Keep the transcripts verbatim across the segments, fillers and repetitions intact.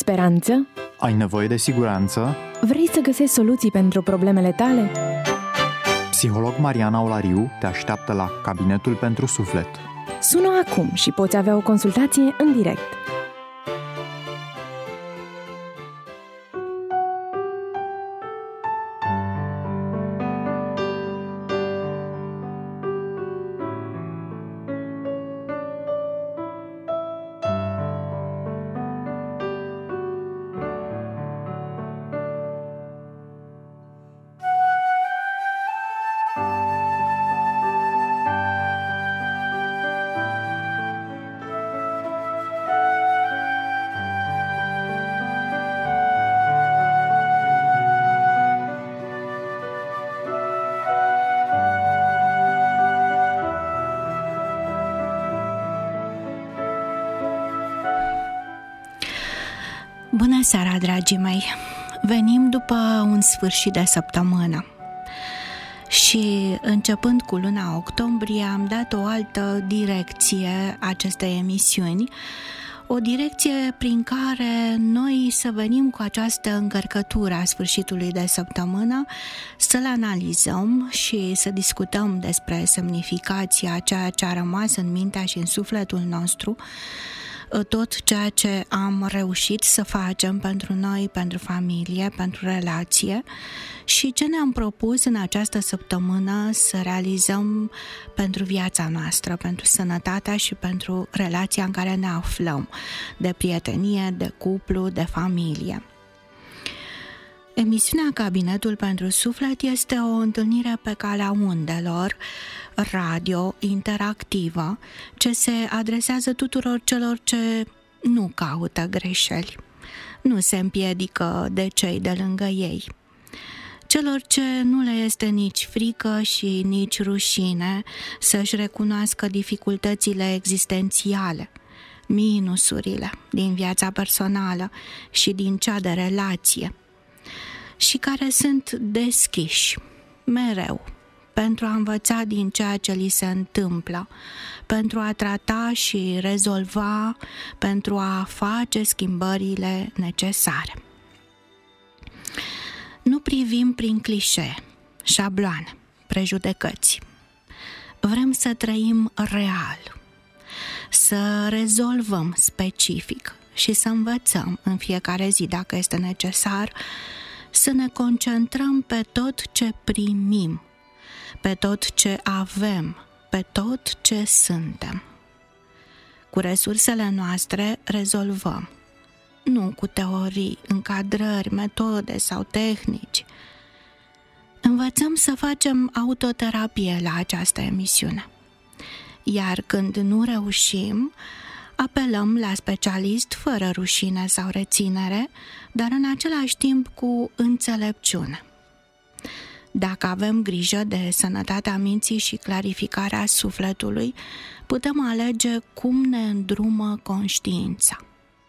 speranță? Ai nevoie de siguranță? Vrei să găsești soluții pentru problemele tale? Psiholog Mariana Olariu te așteaptă la Cabinetul pentru Suflet. Sună acum și poți avea o consultație în direct. Bună seara, dragii mei! Venim după un sfârșit de săptămână și începând cu luna octombrie am dat o altă direcție acestei emisiuni, o direcție prin care noi să venim cu această încărcătură a sfârșitului de săptămână, să-l analizăm și să discutăm despre semnificația, ceea ce a rămas în mintea și în sufletul nostru, tot ceea ce am reușit să facem pentru noi, pentru familie, pentru relație și ce ne-am propus în această săptămână să realizăm pentru viața noastră, pentru sănătatea și pentru relația în care ne aflăm, de prietenie, de cuplu, de familie. Emisiunea Cabinetul pentru Suflet este o întâlnire pe calea undelor, radio, interactivă, ce se adresează tuturor celor ce nu caută greșeli, nu se împiedică de cei de lângă ei, celor ce nu le este nici frică și nici rușine să-și recunoască dificultățile existențiale, minusurile din viața personală și din cea de relație, și care sunt deschiși mereu pentru a învăța din ceea ce li se întâmplă, pentru a trata și rezolva, pentru a face schimbările necesare. Nu privim prin clișee, șabloane, prejudecăți. Vrem să trăim real, să rezolvăm specific și să învățăm în fiecare zi, dacă este necesar, să ne concentrăm pe tot ce primim, pe tot ce avem, pe tot ce suntem. Cu resursele noastre rezolvăm, nu cu teorii, încadrări, metode sau tehnici. Învățăm să facem autoterapie la această emisiune. Iar când nu reușim, apelăm la specialist fără rușine sau reținere, dar în același timp cu înțelepciune. Dacă avem grijă de sănătatea minții și clarificarea sufletului, putem alege cum ne îndrumă conștiința.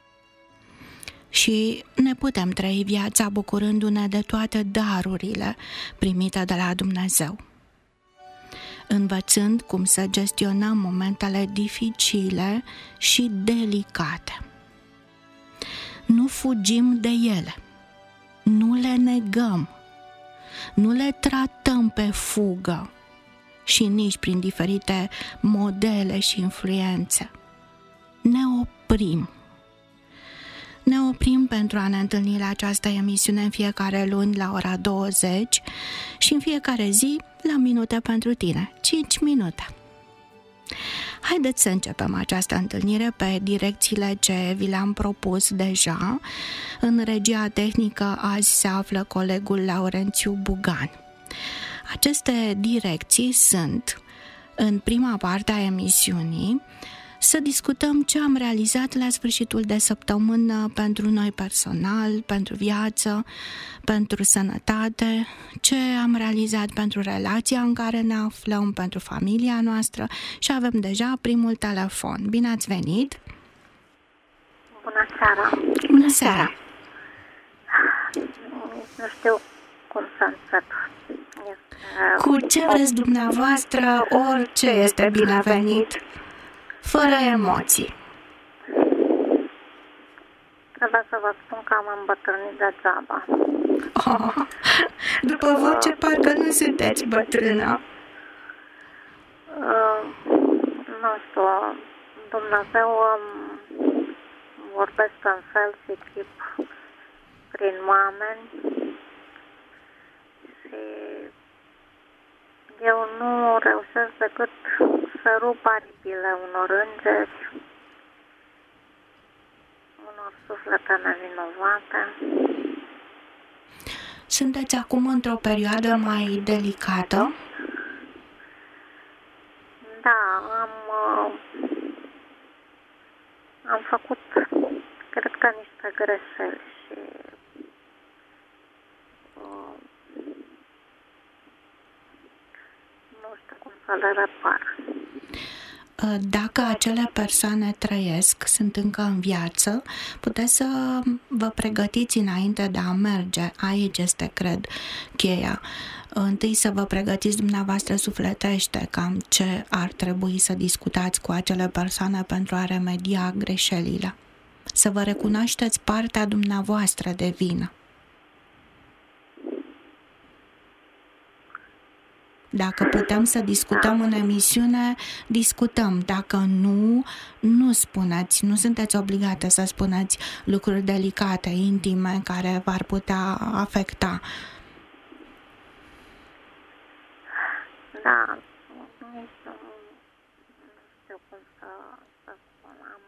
Și ne putem trăi viața bucurându-ne de toate darurile primite de la Dumnezeu, învățând cum să gestionăm momentele dificile și delicate. Nu fugim de ele, nu le negăm, nu le tratăm pe fugă și nici prin diferite modele și influențe. Ne oprim. Ne oprim pentru a ne întâlni la această emisiune în fiecare luni la ora douăzeci și în fiecare zi la Minute pentru tine, cinci minute. Haideți să începem această întâlnire pe direcțiile ce vi le-am propus deja. În regia tehnică azi se află colegul Laurențiu Bugan. Aceste direcții sunt, în prima parte a emisiunii, să discutăm ce am realizat la sfârșitul de săptămână pentru noi personal, pentru viață, pentru sănătate, ce am realizat pentru relația în care ne aflăm, pentru familia noastră și avem deja primul telefon. Bine ați venit! Bună seara! Bună seara! Nu știu cum să încep. Cu ce vreți dumneavoastră, orice este binevenit, fără emoții. Trebuie să vă vă spun că am îmbătrânit degeaba. Oh, după voce parcă nu sunteți bătrână. Uh, nu știu, Dumnezeu um, vorbește în fel și chip prin oameni și eu nu reușesc decât să rup aripile unor îngeri, unor suflete nevinovate. Sunteți acum într-o perioadă mai delicată? Da, am, uh, am făcut, cred că, niște greșeli și uh, nu știu cum să le repar. Dacă acele persoane trăiesc, sunt încă în viață, puteți să vă pregătiți înainte de a merge. Aici este, cred, cheia. Întâi să vă pregătiți dumneavoastră sufletește cam ce ar trebui să discutați cu acele persoane pentru a remedia greșelile. Să vă recunoașteți partea dumneavoastră de vină. Dacă putem să discutăm în emisiune, discutăm. Dacă nu, nu spuneți. Nu sunteți obligate să spuneți lucruri delicate, intime, care v-ar putea afecta. Da, nici nu, nu știu cum să, să spun. Am,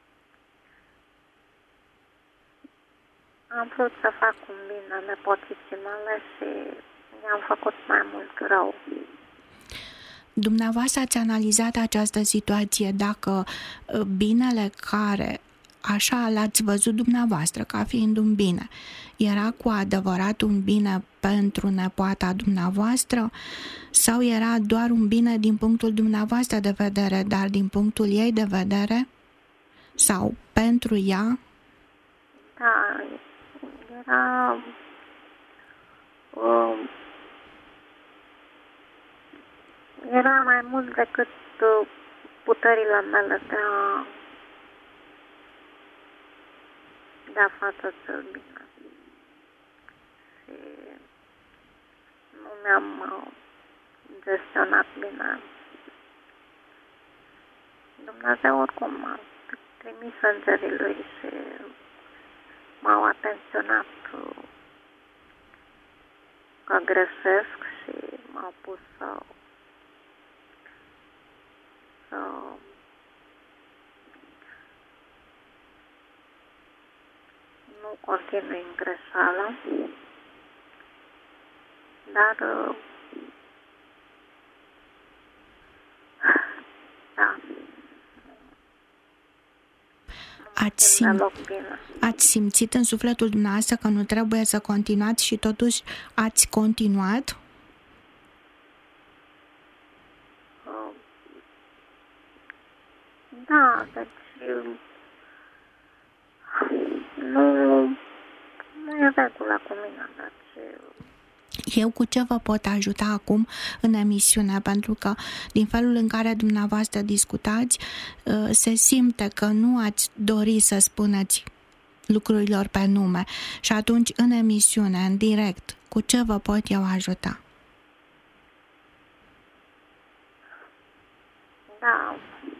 am vrut să fac un bine nepoticii mele și mi-am făcut mai mult rău. Dumneavoastră ați analizat această situație, dacă binele care așa l-ați văzut dumneavoastră ca fiind un bine, era cu adevărat un bine pentru nepoata dumneavoastră sau era doar un bine din punctul dumneavoastră de vedere, dar din punctul ei de vedere? Sau pentru ea? Da, era uh, era mai mult decât uh, puterile mele de a de a face cel bine. Și nu mi-am uh, gestionat bine. Dumnezeu oricum m-a trimis îngerii lui și m-au atenționat uh, că greșesc și m-au pus să să nu continui în greșeală, dar da, Ați, sim... ați simțit în sufletul dumneavoastră că nu trebuie să continuați și totuși ați continuat? Da, deci nu, nu e regulă cu mine, deci... Eu cu ce vă pot ajuta acum în emisiune? Pentru că din felul în care dumneavoastră discutați, se simte că nu ați dori să spuneți lucrurilor pe nume. Și atunci, în emisiune, în direct, cu ce vă pot eu ajuta? Da.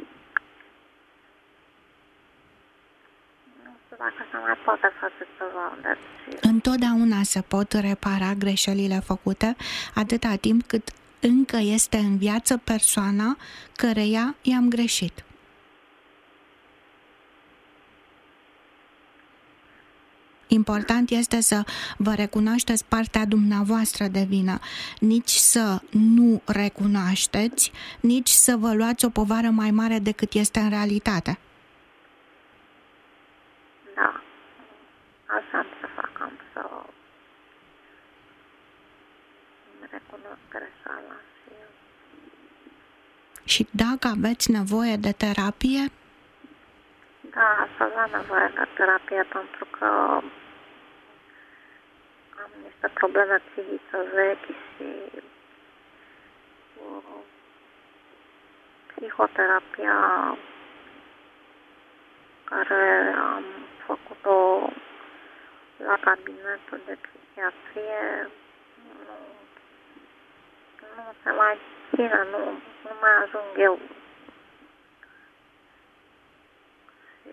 Nu știu dacă se mai poate face ceva, deci... Întotdeauna se pot repara greșelile făcute atâta timp cât încă este în viață persoana căreia i-am greșit. Important este să vă recunoașteți partea dumneavoastră de vină, nici să nu recunoașteți, nici să vă luați o povară mai mare decât este în realitate. Da, așa am să fac, am să recunosc greșeala și... Și dacă aveți nevoie de terapie? Da, să avea nevoie de terapie pentru că am niște probleme psihice vechi și uh, psihoterapia care am făcut-o la cabinetul de psihiatrie nu, nu se mai ține, nu, nu mai ajung eu. Și,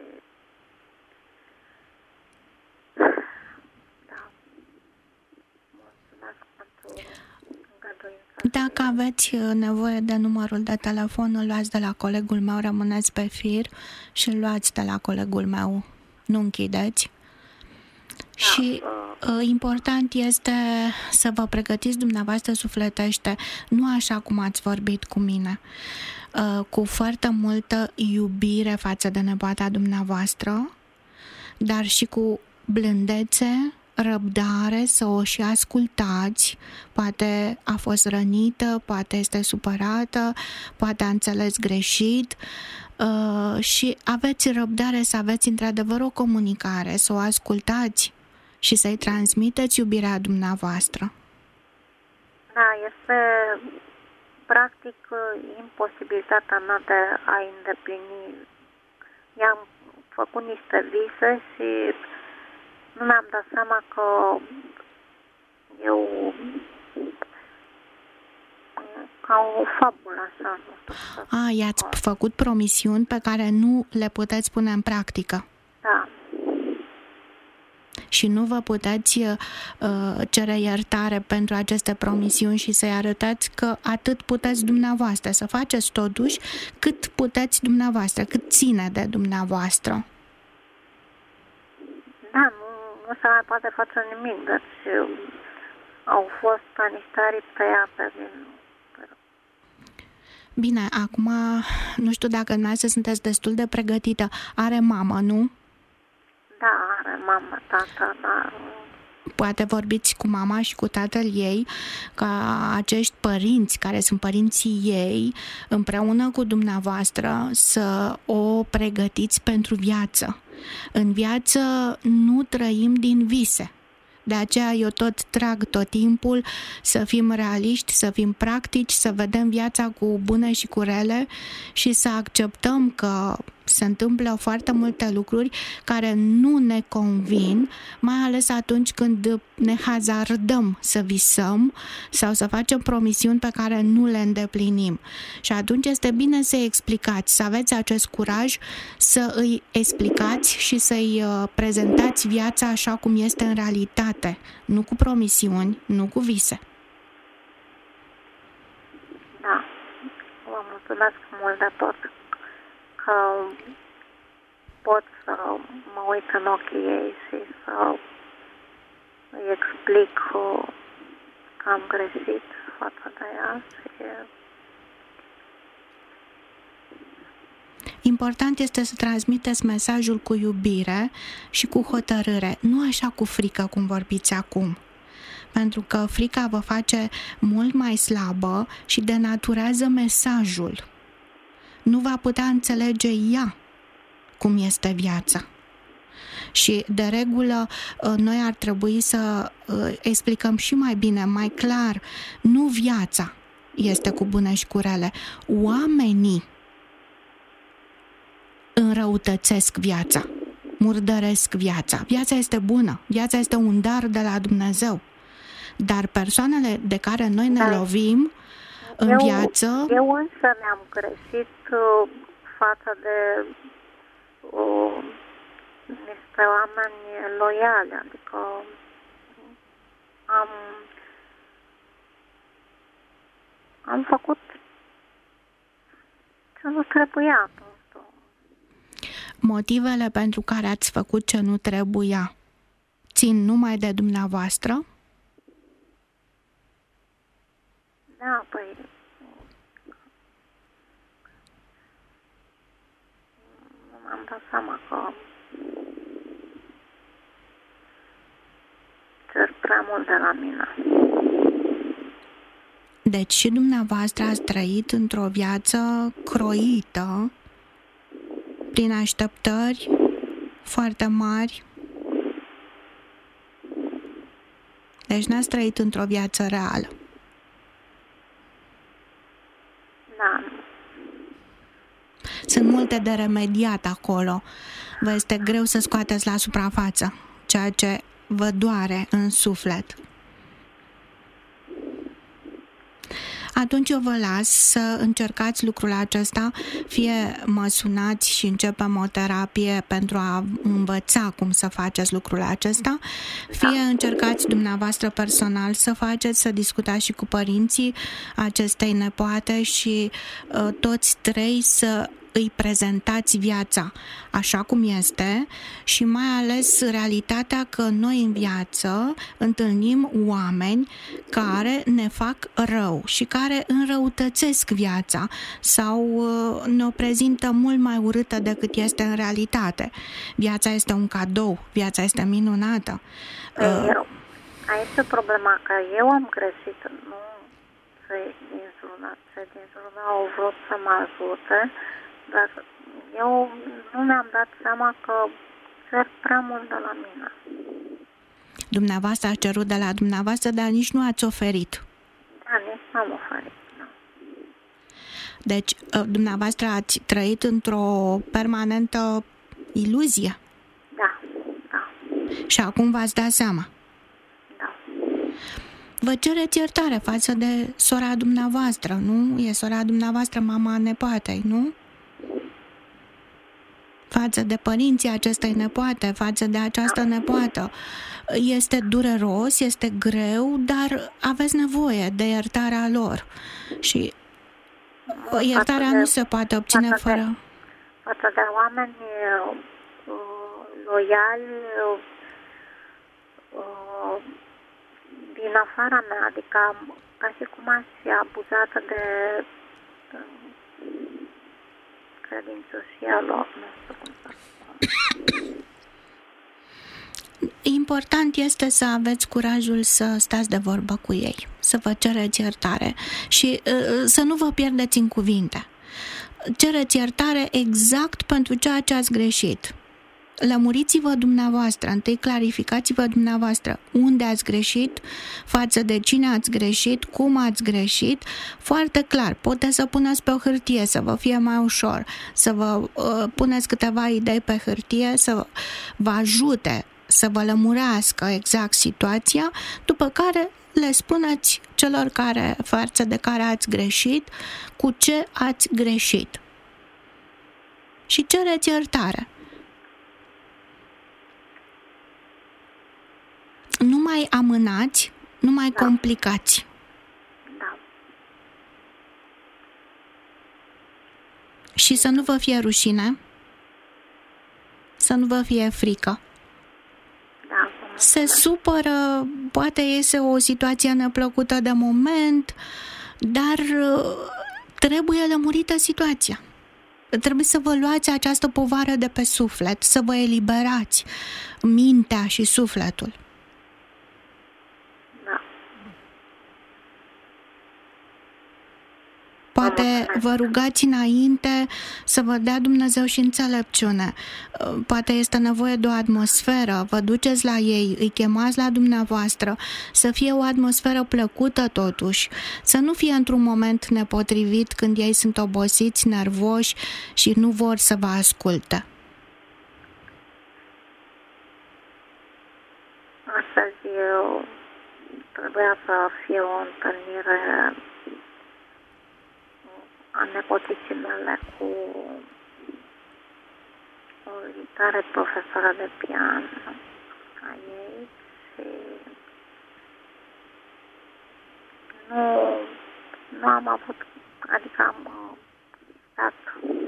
da, mulțumesc pentru îngăduința. Dacă aveți nevoie de numărul de telefon, îl luați de la colegul meu, rămâneți pe fir și îl luați de la colegul meu. Nu închideți. Da, și uh, important este să vă pregătiți dumneavoastră sufletește, nu așa cum ați vorbit cu mine, uh, cu foarte multă iubire față de nepoata dumneavoastră, dar și cu blândețe, răbdare, să o și ascultați. Poate a fost rănită, poate este supărată, poate a înțeles greșit, uh, și aveți răbdare să aveți într-adevăr o comunicare, să o ascultați și să-i transmiteți iubirea dumneavoastră. Da, este practic imposibilitatea mea de a îndeplini. I-am făcut niște vise și nu mi-am dat seama că eu ca o fabulă așa, nu știu. A, i-ați făcut promisiuni pe care nu le puteți pune în practică. Da. Și nu vă puteți uh, cere iertare pentru aceste promisiuni și să-i arătați că atât puteți dumneavoastră, să faceți totuși cât puteți dumneavoastră, cât ține de dumneavoastră. Da, nu, nu se mai poate face nimic, deci au fost ca niște aripi tăiate din... Bine, acum nu știu dacă dumneavoastră sunteți destul de pregătită. Are mamă, nu? Da, are mamă, tată, dar... Poate vorbiți cu mama și cu tatăl ei, ca acești părinți, care sunt părinții ei, împreună cu dumneavoastră, să o pregătiți pentru viață. În viață nu trăim din vise. De aceea eu tot trag tot timpul să fim realiști, să fim practici, să vedem viața cu bune și cu rele și să acceptăm că se întâmplă foarte multe lucruri care nu ne convin, mai ales atunci când ne hazardăm să visăm sau să facem promisiuni pe care nu le îndeplinim. Și atunci este bine să-i explicați, să aveți acest curaj să îi explicați și să-i prezentați viața așa cum este în realitate, nu cu promisiuni, nu cu vise. Da, vă mulțumesc mult de tot că pot să mă uit în ochii ei și să îi explic că am greșit față de ea și... Important este să transmiteți mesajul cu iubire și cu hotărâre, nu așa cu frică cum vorbiți acum. Pentru că frica vă face mult mai slabă și denaturează mesajul. Nu va putea înțelege ea cum este viața. Și de regulă noi ar trebui să explicăm și mai bine, mai clar, nu viața este cu bune și cu rele. Oamenii înrăutățesc viața, murdăresc viața. Viața este bună, viața este un dar de la Dumnezeu. Dar persoanele de care noi ne da. lovim în eu, viață... Eu însă mi-am greșit uh, față de uh, niște oameni loiali, adică am, am făcut ce nu trebuia. Motivele pentru care ați făcut ce nu trebuia țin numai de dumneavoastră? Da, păi... Nu m-am dat seama că cer prea mult de la mine. Deci și dumneavoastră ați trăit într-o viață croită prin așteptări foarte mari. Deci n-ați trăit într-o viață reală. Da. Sunt multe de remediat acolo. Vă este greu să scoateți la suprafață ceea ce vă doare în suflet, atunci eu vă las să încercați lucrul acesta, fie mă sunați și începem o terapie pentru a învăța cum să faceți lucrul acesta, fie încercați dumneavoastră personal să faceți, să discutați și cu părinții acestei nepoate și uh, toți trei să îi prezentați viața așa cum este și mai ales realitatea că noi în viață întâlnim oameni care ne fac rău și care înrăutățesc viața sau ne-o prezintă mult mai urâtă decât este în realitate. Viața este un cadou, viața este minunată. Eu, aici e problema că eu am greșit, nu cei din zona, cei din zona au vrut să mă ajute, dar eu nu mi-am dat seama că cer prea mult de la mine. Dumneavoastră a cerut de la dumneavoastră, dar nici nu ați oferit. Da, nici nu am oferit, da. Deci, dumneavoastră ați trăit într-o permanentă iluzie. Da, da. Și acum v-ați dat seama. Da. Vă cereți iertare față de sora dumneavoastră, nu? E sora dumneavoastră mama nepoatei, nu? Față de părinții acestei nepoate, față de această nepoată. Este dureros, este greu, dar aveți nevoie de iertarea lor. Și iertarea nu se poate obține față fără... De, față de oameni uh, loiali uh, din afara mea, adică ca și cum aș fi abuzată de uh, credincioșia lor, nu știu cum să spun. Important este să aveți curajul să stați de vorbă cu ei, să vă cereți iertare și uh, să nu vă pierdeți în cuvinte. Cereți iertare exact pentru ceea ce ați greșit. Lămuriți-vă dumneavoastră, întâi clarificați-vă dumneavoastră unde ați greșit, față de cine ați greșit, cum ați greșit, foarte clar. Puteți să puneți pe o hârtie să vă fie mai ușor, să vă uh, puneți câteva idei pe hârtie, să vă ajute să vă lămurească exact situația, după care le spuneți celor care, față de care ați greșit, cu ce ați greșit. Și cereți iertare. Nu mai amânați, nu mai Da. complicați. Da. Și să nu vă fie rușine, să nu vă fie frică. Da. Se supără, poate iese o situație neplăcută de moment, dar trebuie lămurită situația. Trebuie să vă luați această povară de pe suflet, să vă eliberați mintea și sufletul. Da. Poate vă rugați înainte să vă dea Dumnezeu și înțelepciune. Poate este nevoie de o atmosferă, vă duceți la ei, îi chemați la dumneavoastră, să fie o atmosferă plăcută totuși, să nu fie într-un moment nepotrivit când ei sunt obosiți, nervoși și nu vor să vă asculte. Astăzi eu trebuia să fie o întâlnire a nepoticii mele cu o viitoare profesoră de pian a ei și nu, nu am avut, adică am stat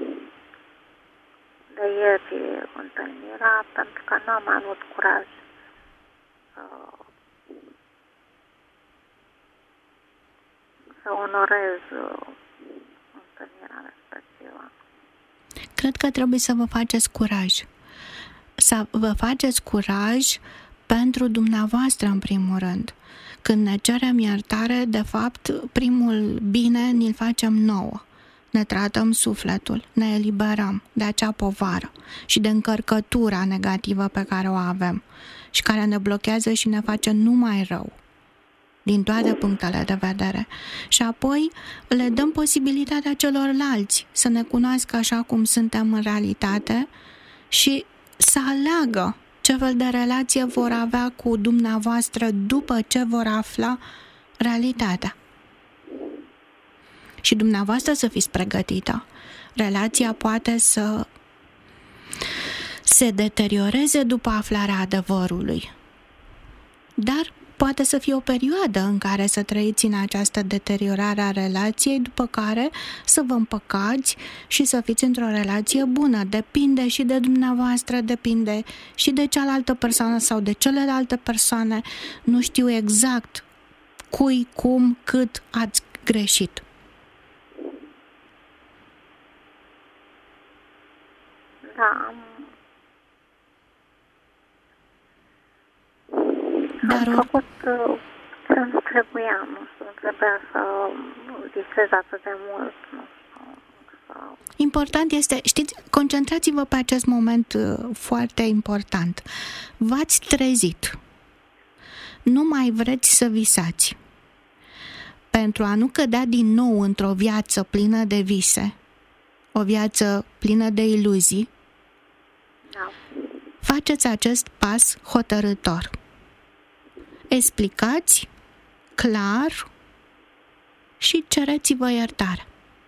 de ieri întâlnirea pentru că nu am avut curaj să, să onorez întâlnirea respectivă. Cred că trebuie să vă faceți curaj. Să vă faceți curaj pentru dumneavoastră, în primul rând. Când ne cerem iertare, de fapt, primul bine ni-l facem nouă. Ne tratăm sufletul, ne eliberăm de acea povară și de încărcătura negativă pe care o avem și care ne blochează și ne face numai rău din toate punctele de vedere. Și apoi le dăm posibilitatea celorlalți să ne cunoască așa cum suntem în realitate și să aleagă ce fel de relație vor avea cu dumneavoastră după ce vor afla realitatea. Și dumneavoastră să fiți pregătită. Relația poate să se deterioreze după aflarea adevărului, dar poate să fie o perioadă în care să trăiți în această deteriorare a relației, după care să vă împăcați și să fiți într-o relație bună. Depinde și de dumneavoastră, depinde și de cealaltă persoană sau de celelalte persoane. Nu știu exact cui, cum, cât ați greșit. Da, am... Dar am făcut uh, ce nu trebuia, nu știu, nu trebuia să visez atât de mult, nu știu, să... Important este, știți, concentrați-vă pe acest moment uh, foarte important. V-ați trezit. Nu mai vreți să visați. Pentru a nu cădea din nou într-o viață plină de vise, o viață plină de iluzii, Da. faceți acest pas hotărâtor. Explicați clar și cereți-vă iertare.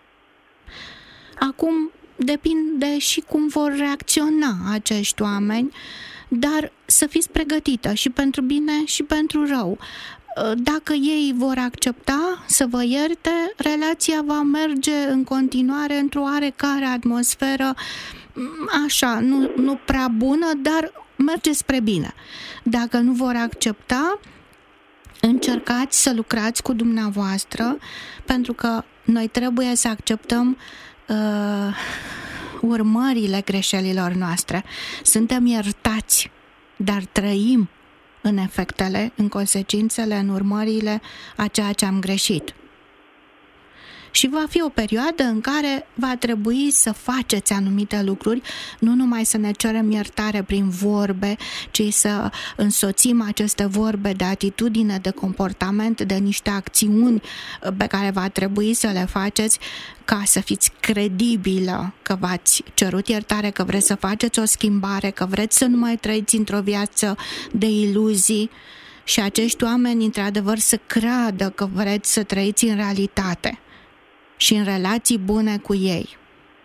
Acum depinde și cum vor reacționa acești oameni, dar să fiți pregătită și pentru bine și pentru rău. Dacă ei vor accepta să vă ierte, relația va merge în continuare într-o oarecare atmosferă așa, nu, nu prea bună, dar merge spre bine. Dacă nu vor accepta, încercați să lucrați cu dumneavoastră, pentru că noi trebuie să acceptăm uh, urmările greșelilor noastre. Suntem iertați, dar trăim în efectele, în consecințele, în urmările a ceea ce am greșit. Și va fi o perioadă în care va trebui să faceți anumite lucruri, nu numai să ne cerem iertare prin vorbe, ci să însoțim aceste vorbe de atitudine, de comportament, de niște acțiuni pe care va trebui să le faceți ca să fiți credibilă că v-ați cerut iertare, că vreți să faceți o schimbare, că vreți să nu mai trăiți într-o viață de iluzii și acești oameni, într-adevăr, să creadă că vreți să trăiți în realitate și în relații bune cu ei.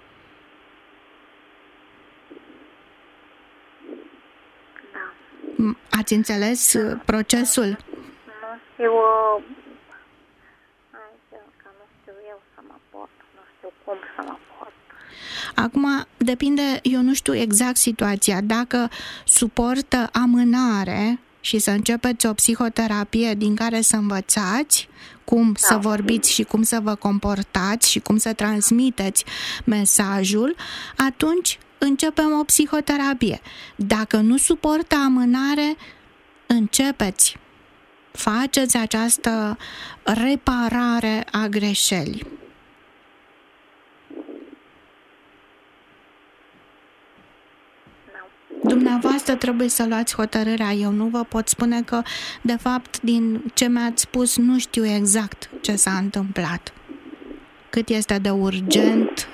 Da. Ați înțeles procesul? Nu știu, uh, că nu știu eu să mă pot, nu știu cum să mă pot. Acum, depinde, eu nu știu exact situația. Dacă suportă amânare și să începeți o psihoterapie din care să învățați cum da. să vorbiți și cum să vă comportați și cum să transmiteți mesajul, atunci începem o psihoterapie. Dacă nu suportă amânare, începeți. Faceți această reparare a greșelii. Dumneavoastră trebuie să luați hotărârea. Eu nu vă pot spune că, de fapt, din ce mi-ați spus, nu știu exact ce s-a întâmplat. Cât este de urgent.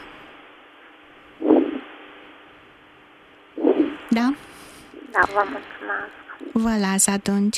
Da? Da, vă mulțumesc. Vă las atunci.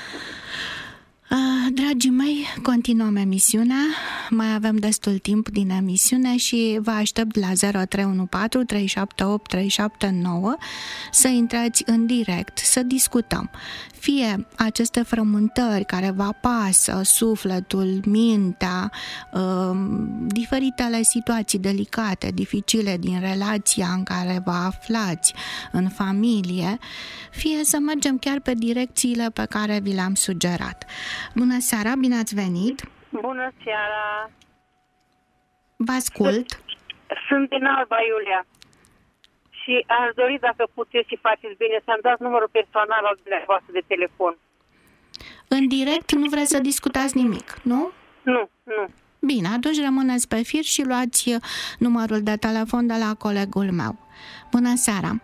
Dragii mei, continuăm emisiunea. Mai avem destul timp din emisiune și vă aștept la zero trei unu patru trei șapte opt trei șapte nouă să intrați în direct, să discutăm. Fie aceste frământări care vă apasă sufletul, mintea, diferitele situații delicate, dificile din relația în care vă aflați, în familie, fie să mergem chiar pe direcțiile pe care vi le-am sugerat. Bună seara, bine ați venit! Bună seara! Vă ascult! Sunt din Alba, Iulia. Și aș dori, dacă puteți și faceți bine, să-mi dați numărul personal al dumneavoastră de telefon. În direct nu vreți să discutați nimic, nu? Nu, nu. Bine, atunci rămâneți pe fir și luați numărul de telefon de la colegul meu. Bună seara!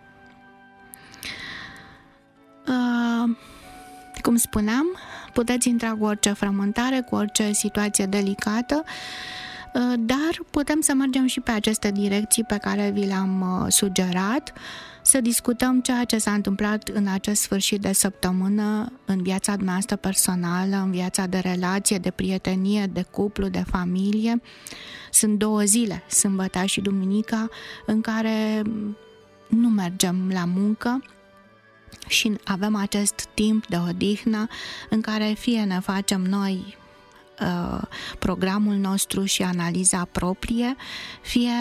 Uh, cum spuneam, puteți intra cu orice frământare, cu orice situație delicată, dar putem să mergem și pe aceste direcții pe care vi le-am sugerat. să discutăm ceea ce s-a întâmplat în acest sfârșit de săptămână în viața noastră personală, în viața de relație, de prietenie, de cuplu, de familie. Sunt două zile, sâmbătă și duminica, în care nu mergem la muncă și avem acest timp de odihnă în care fie ne facem noi uh, programul nostru și analiza proprie, fie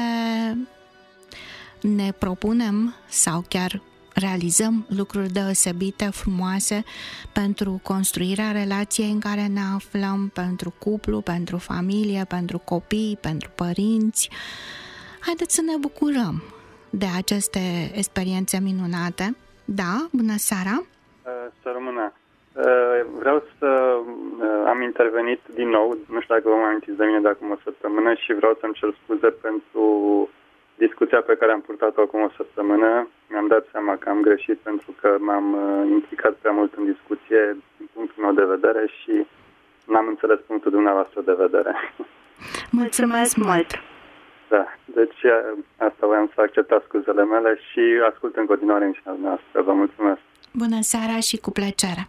ne propunem sau chiar realizăm lucruri deosebite, frumoase pentru construirea relației în care ne aflăm, pentru cuplu, pentru familie, pentru copii, pentru părinți. Haideți să ne bucurăm de aceste experiențe minunate. Da, bună seara! Să rămână! Vreau să am intervenit din nou, nu știu dacă vă mai amintiți de mine de acum o săptămână, și vreau să-mi cer scuze pentru discuția pe care am purtat-o acum o săptămână. Mi-am dat seama că am greșit pentru că m-am implicat prea mult în discuție din punctul meu de vedere și n-am înțeles punctul dumneavoastră de vedere. Mulțumesc mult! Da, deci asta voiam să acceptați scuzele mele și ascult în continuare emisiunea noastră. Vă mulțumesc! Bună seara și cu plăcere!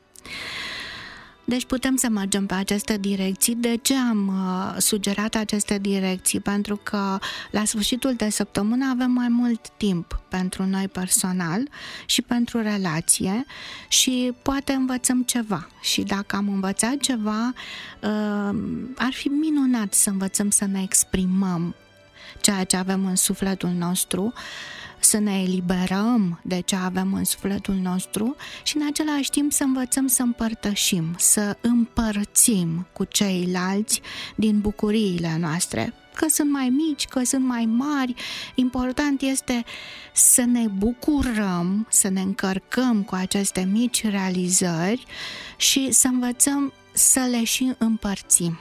Deci putem să mergem pe aceste direcții. De ce am uh, sugerat aceste direcții? Pentru că la sfârșitul de săptămână avem mai mult timp pentru noi personal și pentru relație și poate învățăm ceva. Și dacă am învățat ceva, uh, ar fi minunat să învățăm să ne exprimăm ceea ce avem în sufletul nostru, să ne eliberăm de ce avem în sufletul nostru și în același timp să învățăm să împărtășim, să împărțim cu ceilalți din bucuriile noastre. Că sunt mai mici, că sunt mai mari, important este să ne bucurăm, să ne încărcăm cu aceste mici realizări și să învățăm să le și împărțim.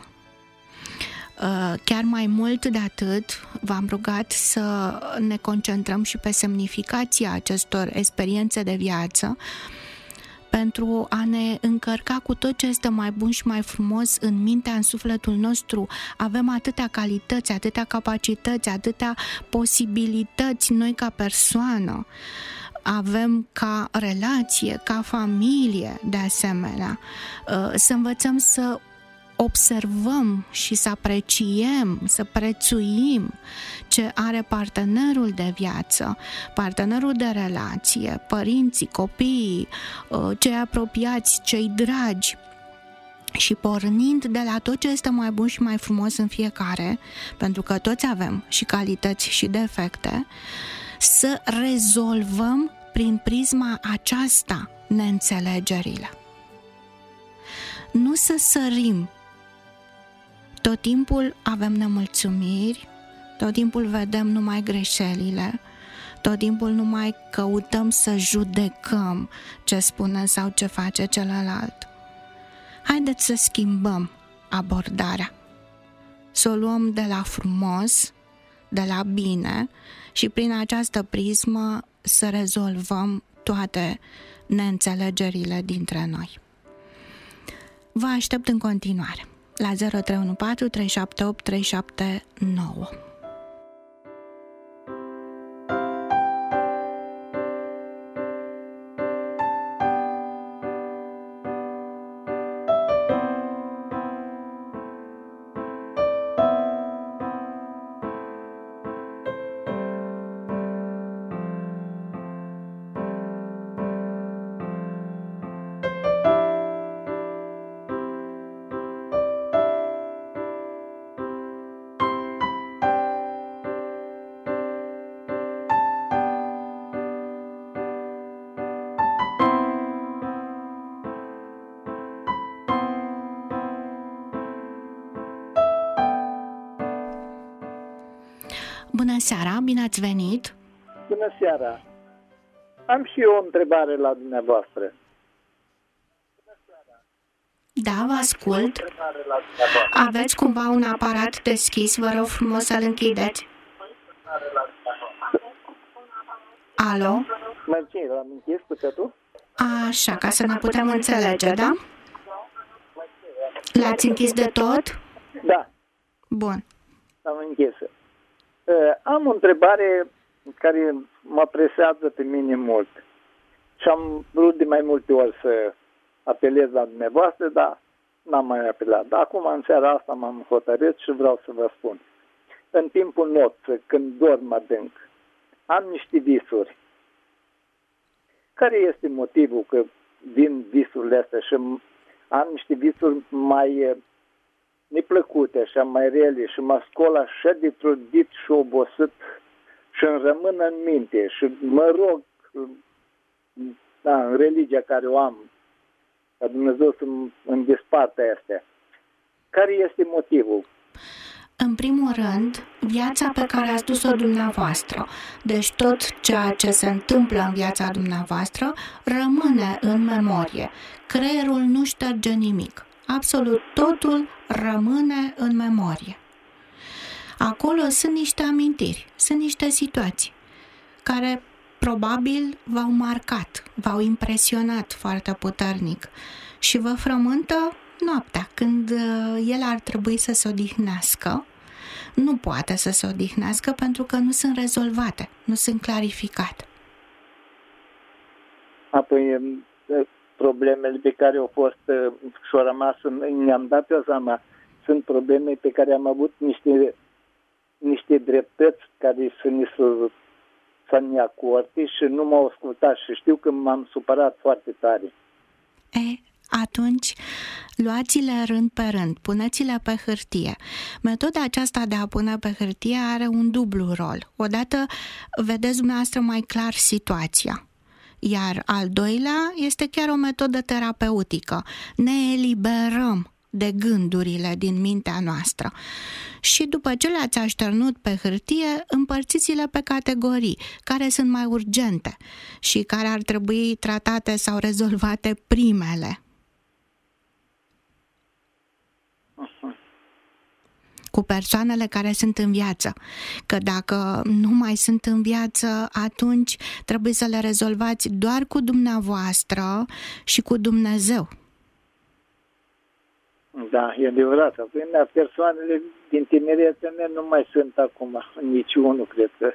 Chiar mai mult de atât, v-am rugat să ne concentrăm și pe semnificația acestor experiențe de viață pentru a ne încărca cu tot ce este mai bun și mai frumos în mintea, în sufletul nostru. Avem atâtea calități, atâtea capacități, atâtea posibilități noi ca persoană. Avem ca relație, ca familie, de asemenea. Să învățăm să observăm și să apreciem, să prețuim ce are partenerul de viață, partenerul de relație, părinții, copiii, cei apropiați, cei dragi. Și pornind de la tot ce este mai bun și mai frumos în fiecare, pentru că toți avem și calități și defecte, să rezolvăm prin prisma aceasta neînțelegerile. Nu să sărim. Tot timpul avem nemulțumiri, tot timpul vedem numai greșelile, tot timpul numai căutăm să judecăm ce spune sau ce face celălalt. Haideți să schimbăm abordarea, să o luăm de la frumos, de la bine și prin această prismă să rezolvăm toate neînțelegerile dintre noi. Vă aștept în continuare la zero trei unu patru trei șapte opt trei șapte nouă. Bună seara, bine ați venit! Bună seara! Am și eu o întrebare la dumneavoastră. Da, vă ascult. Aveți cumva un aparat deschis, vă rog frumos să-l închideți. Alo? Merge, l-am închis cu totul? Așa, ca să ne putem înțelege, da? L-ați închis de tot? Da. Bun. L-am închis. Uh, am o întrebare care mă presează pe mine mult. Și am vrut de mai multe ori să apelez la dumneavoastră, dar n-am mai apelat. Dar acum, în seara asta, m-am hotărât și vreau să vă spun. În timpul nopții, când dorm adânc, am niște visuri. Care este motivul că vin visurile astea și am niște visuri mai neplăcute, așa mai rele și mă scol așa de trudit și obosit și îmi rămân în minte și mă rog, da, în religia care o am, ca Dumnezeu să-mi despartă astea. Care este motivul? În primul rând, viața pe care ați dus-o dumneavoastră, deci tot ceea ce se întâmplă în viața dumneavoastră rămâne în memorie. Creierul nu șterge nimic. Absolut totul rămâne în memorie. Acolo sunt niște amintiri, sunt niște situații care probabil v-au marcat, v-au impresionat foarte puternic și vă frământă noaptea, când el ar trebui să se odihnească. Nu poate să se odihnească pentru că nu sunt rezolvate, nu sunt clarificate. Apoi, problemele pe care au fost și au rămas, ne-am dat eu seama, sunt probleme pe care am avut niște, niște dreptăți care să ne, să, să ne acorde și nu m-au ascultat și știu că m-am supărat foarte tare. E, atunci, luați-le rând pe rând, puneți-le pe hârtie. Metoda aceasta de a pune pe hârtie are un dublu rol. Odată vedeți dumneavoastră mai clar situația. Iar al doilea este chiar o metodă terapeutică. Ne eliberăm de gândurile din mintea noastră. Și după ce le-ați așternut pe hârtie, împărțiți-le pe categorii, care sunt mai urgente și care ar trebui tratate sau rezolvate primele. Cu persoanele care sunt în viață. Că dacă nu mai sunt în viață, atunci trebuie să le rezolvați doar cu dumneavoastră și cu Dumnezeu. Da, e adevărat. Persoanele din tinerețea mea nu mai sunt acum, niciunul, cred că.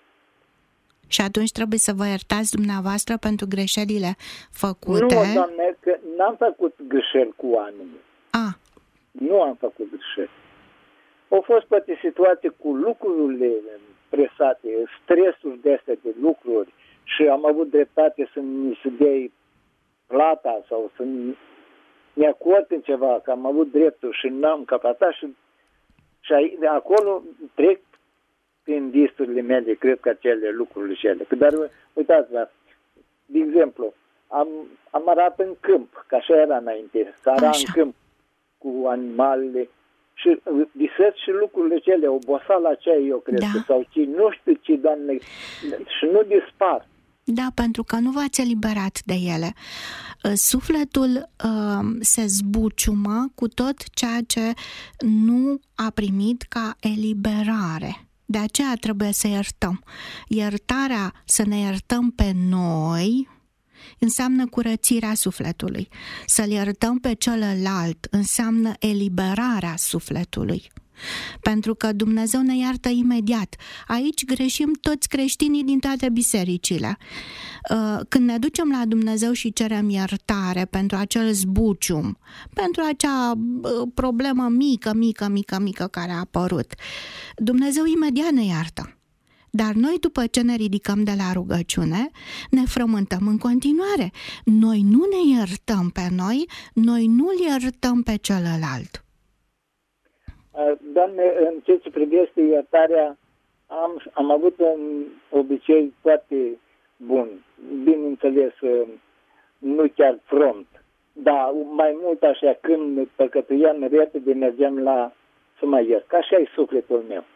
Și atunci trebuie să vă iertați dumneavoastră pentru greșelile făcute. Nu, doamne, că n-am făcut greșeli cu oamenii. A. Nu am făcut greșeli. Au fost poate situații cu lucrurile presate, stresul de astea de lucruri și am avut dreptate să mi se dea plata sau să ne acord în ceva, că am avut dreptul și n-am capatat și, și de acolo trec prin visurile mele, cred că acele lucruri și ele. Dar uitați-vă, de exemplu, am, am arat în câmp, că așa era înainte, să ara în câmp cu animalele și visez și lucrurile cele, oboseala aceea, eu cred, da. Sau ce, nu știu ce, Doamne, și nu dispar. Da, pentru că nu v-ați eliberat de ele. Sufletul uh, se zbuciumă cu tot ceea ce nu a primit ca eliberare. De aceea trebuie să iertăm. Iertarea, să ne iertăm pe noi, înseamnă curățirea sufletului. Să-l iertăm pe celălalt înseamnă eliberarea sufletului. Pentru că Dumnezeu ne iartă imediat. Aici greșim toți creștinii din toate bisericile. Când ne ducem la Dumnezeu și cerem iertare pentru acel zbucium, pentru acea problemă mică, mică, mică, mică care a apărut, Dumnezeu imediat ne iartă. Dar noi, după ce ne ridicăm de la rugăciune, ne frământăm în continuare. Noi nu ne iertăm pe noi, noi nu-l iertăm pe celălalt. Doamne, în ceea ce privește iertarea, am, am avut un obicei foarte bun. Bineînțeles, nu chiar front, dar mai mult așa, când păcătuiam repede, mergeam la să mă iert. Că așa e sufletul meu.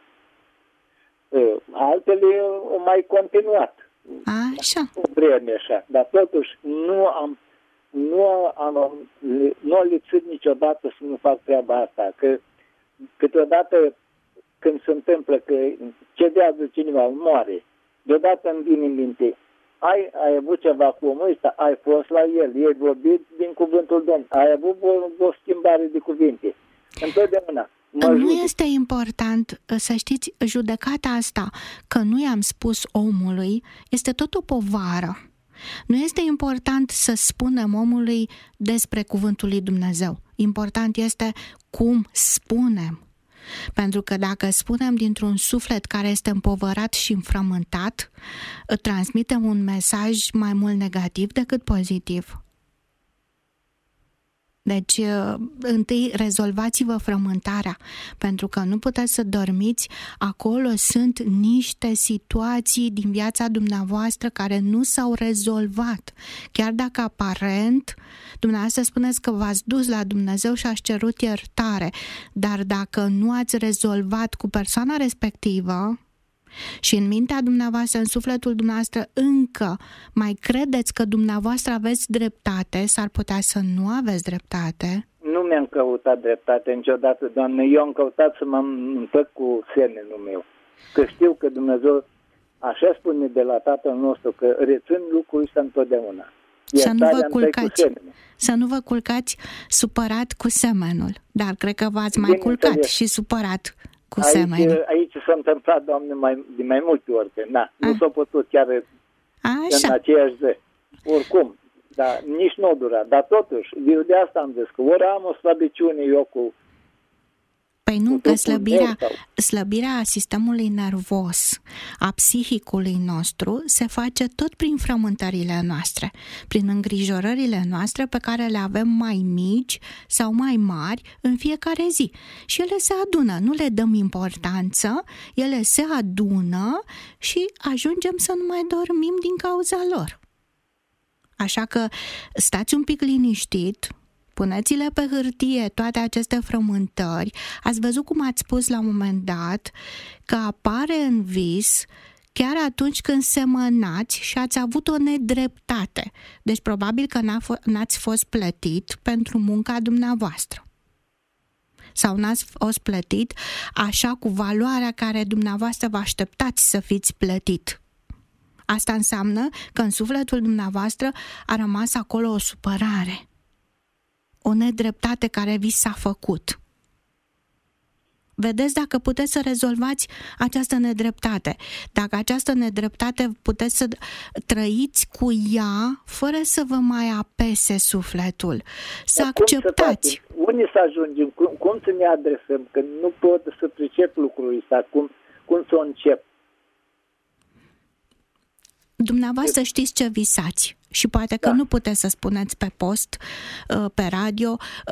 Altele au mai continuat. Așa. Vreme așa. Dar totuși nu am nu am nu am lipsit niciodată să nu fac treaba asta. Că câteodată când se întâmplă că cedează cineva, moare, deodată îmi vine în minte, ai, ai avut ceva cu omul ăsta, ai fost la el, ei vorbit din cuvântul Domnului, ai avut o, o schimbare de cuvinte. Întotdeauna. mă nu judec. este important, să știți, judecata asta, că nu i-am spus omului, este tot o povară. Nu este important să spunem omului despre cuvântul lui Dumnezeu. Important este cum spunem. Pentru că dacă spunem dintr-un suflet care este împovărat și înfrământat, transmitem un mesaj mai mult negativ decât pozitiv. Deci, întâi rezolvați-vă frământarea, pentru că nu puteți să dormiți. Acolo sunt niște situații din viața dumneavoastră care nu s-au rezolvat. Chiar dacă aparent, dumneavoastră spuneți că v-ați dus la Dumnezeu și ați cerut iertare, dar dacă nu ați rezolvat cu persoana respectivă, și în mintea dumneavoastră, în sufletul dumneavoastră, încă mai credeți că dumneavoastră aveți dreptate, s-ar putea să nu aveți dreptate. Nu mi-am căutat dreptate niciodată, Doamne. Eu am căutat să mă împăc cu semenul meu. Că știu că Dumnezeu, așa spune de la Tatăl nostru, că rețin lucrul ăsta întotdeauna. Să nu vă culcați, să nu vă culcați supărat cu semenul. Dar cred că v-ați mai culcat și supărat cu aici, semenul. Aici s-a întâmplat, Doamne, mai, de mai multe ori. Că, na, nu s-a putut chiar Așa. în aceeași zi. Oricum, dar nici nu dura. Dar totuși, eu de asta am zis că ori am o slăbiciune eu cu... Păi nu, cu că slăbirea, sau... slăbirea sistemului nervos, a psihicului nostru, se face tot prin frământările noastre, prin îngrijorările noastre pe care le avem mai mici sau mai mari în fiecare zi. Și ele se adună, nu le dăm importanță, ele se adună și ajungem să nu mai dormim din cauza lor. Așa că stați un pic liniștit, puneți-le pe hârtie toate aceste frământări. Ați văzut cum ați spus la un moment dat că apare în vis chiar atunci când semănați și ați avut o nedreptate. Deci probabil că n-ați fost plătit pentru munca dumneavoastră. Sau n-ați fost plătit așa cu valoarea care dumneavoastră vă așteptați să fiți plătit. Asta înseamnă că în sufletul dumneavoastră a rămas acolo o supărare, o nedreptate care vi s-a făcut. Vedeți dacă puteți să rezolvați această nedreptate. Dacă această nedreptate puteți să trăiți cu ea fără să vă mai apese sufletul. Să Dar acceptați. Cum să Unde să ajungem? Cum, cum să ne adresăm? Că nu pot să pricep lucrul ăsta. Cum, cum să o încep? Dumneavoastră știți ce visați și poate că da. nu puteți să spuneți pe post, pe radio,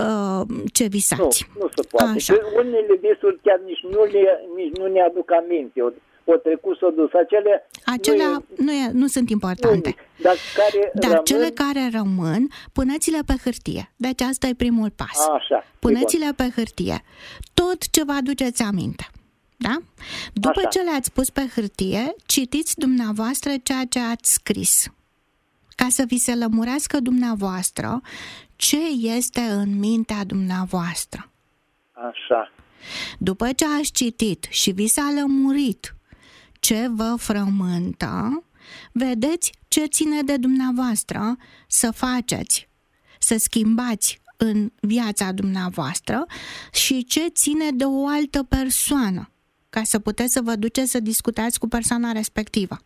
ce visați. Nu, nu se poate. Așa. Că unele visuri chiar nici nu, le, nici nu ne aduc aminte. O, o trecut, s-o dus. Acele Acelea nu, nu, e, nu sunt importante. Nu, dar care dar rămân... cele care rămân, puneți-le pe hârtie. Deci asta e primul pas. Așa, puneți-le pe hârtie. Tot ce vă aduceți aminte. Da? După Așa. ce le-ați pus pe hârtie, citiți dumneavoastră ceea ce ați scris, ca să vi se lămurească dumneavoastră ce este în mintea dumneavoastră. Așa. După ce ați citit și vi s-a lămurit ce vă frământă, vedeți ce ține de dumneavoastră să faceți, să schimbați în viața dumneavoastră și ce ține de o altă persoană, ca să puteți să vă duceți să discutați cu persoana respectivă.